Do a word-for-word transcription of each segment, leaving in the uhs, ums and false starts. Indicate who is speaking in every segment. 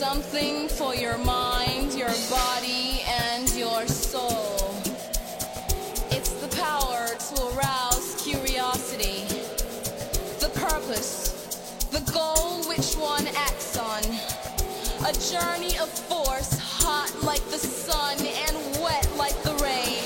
Speaker 1: Something for your mind, your body, and your soul. It's the power to arouse curiosity, the purpose, the goal which one acts on. A journey of force, hot like the sun and wet like the rain.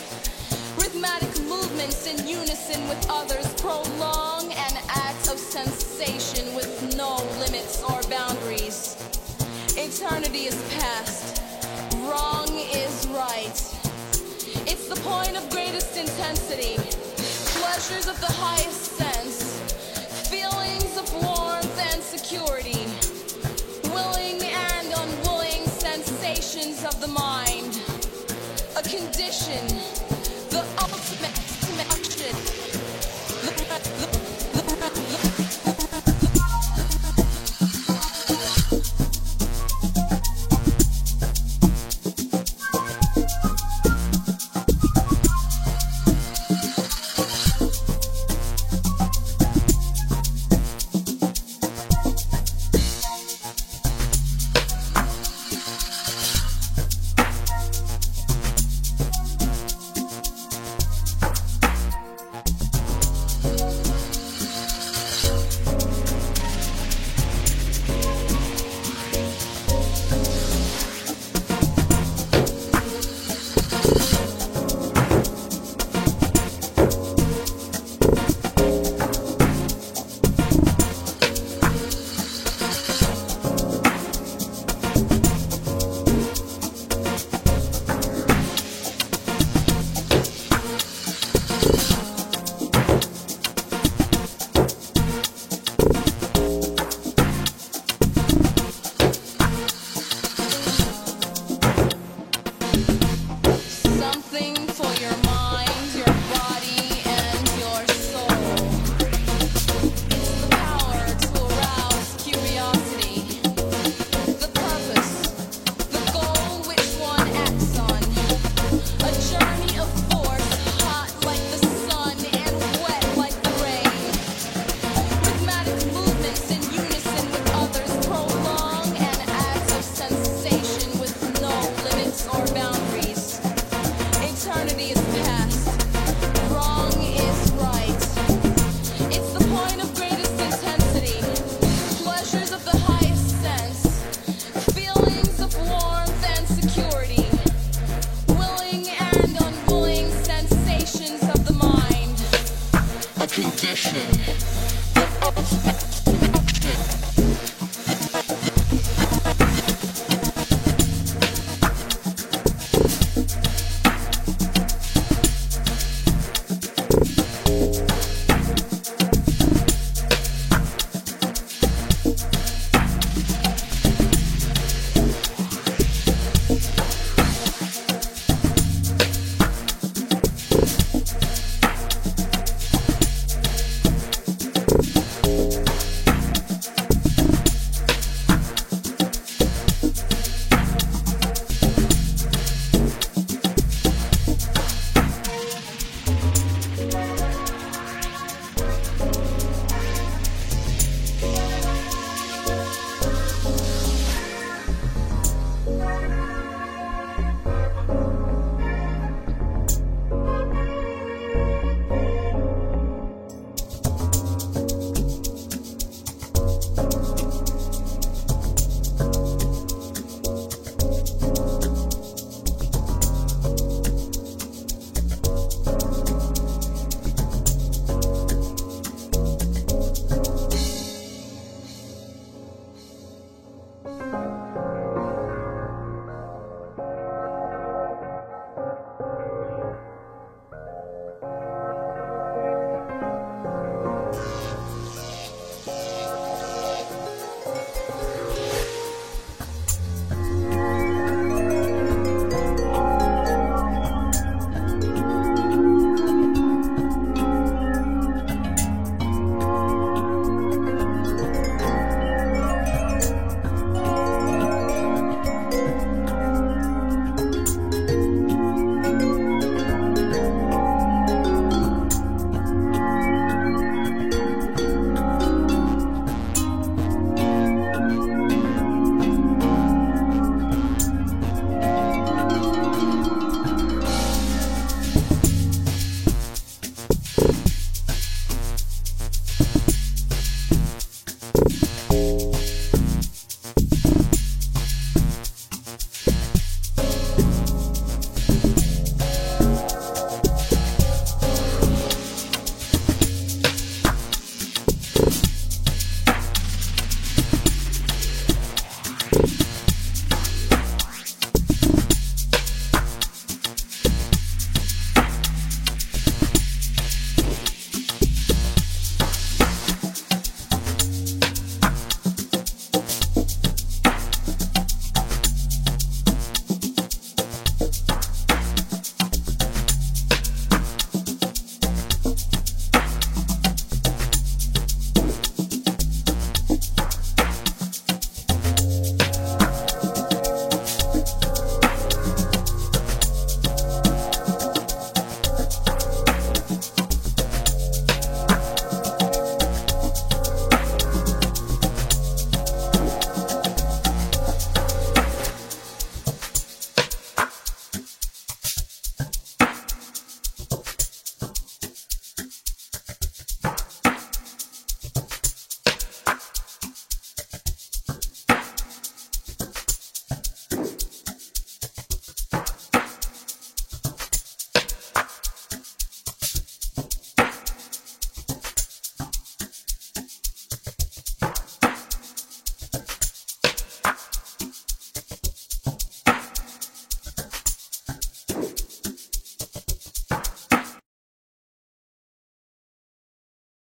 Speaker 1: Rhythmic movements in unison with others prolong an act of sensation with no limits or boundaries. Eternity is past, wrong is right. It's the point of greatest intensity, pleasures of the highest sense, feelings of warmth and security, willing and unwilling sensations of the mind, a condition, the ultimate action. Condition, the ultimate